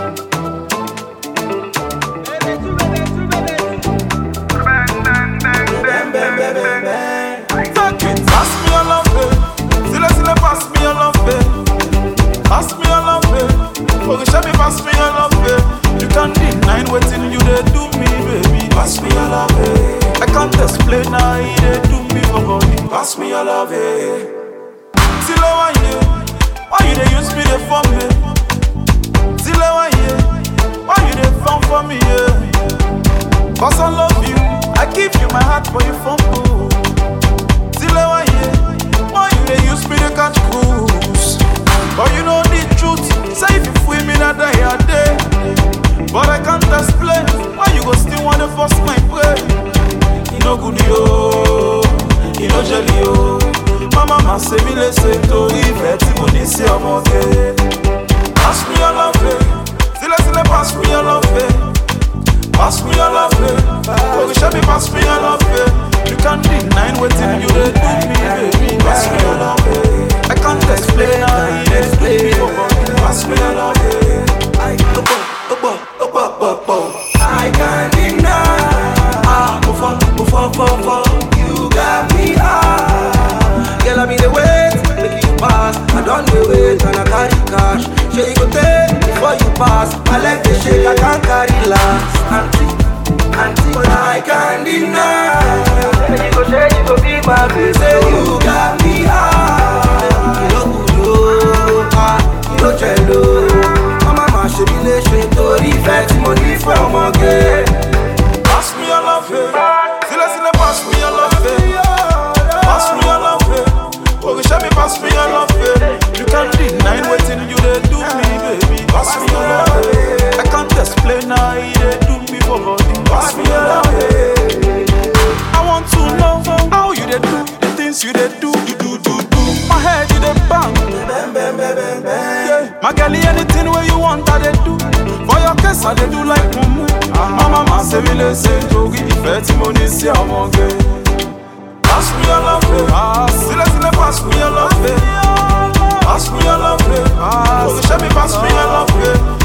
Pass me your love, Sile pass me your love, pass me your love, oh show me pass me your love, you can't deny waiting you they do me, baby. Pass me your love, I can't explain how you they do me for body. Pass me your love, Sile why you they use me they for me? Sile why you they fun for me, yeah? Cause I love you, I give you my heart for you fumble. Sile why you they use me to catch cruise? But you know the truth, say if you feel me that day a day. But I can't explain why you go still wanna force my prey. You know good yo, you know jelly yo. My mama say me listen to if money say I'm okay. Pass me your love, Sile pass me your love, pass me your love, oh you show me pass me your love, you can't deny waiting you they do me, baby. Pass me your love, I can't explain how you explain me, pass me your love, I can't deny. Before you got me girl, I be the wait, make you pass. I don't do wait and I carry cash. Sure you go take before you pass. I like the shake, I can't carry last. Auntie, but I can't deny. You go say you go be my baby. Say you got me you know good, you know jello. Mama, she be le straight to the vet, money from again. pass me your love, Sile pass me your love, pass me your love, oh you show me pass me your love, you can't deny waiting you they do me, baby. Pass me your love, I can't explain how you they do me for body. Pass me your love, I want to know how you they do the things you they do. My head you they bang, yeah. My girlie anything where you want I they do. For your case I they do like mumu. My mama say me listen to if money say I'm okay. Pass me your love, Sile pass me your love, pass me your love, oh show me pass me your love,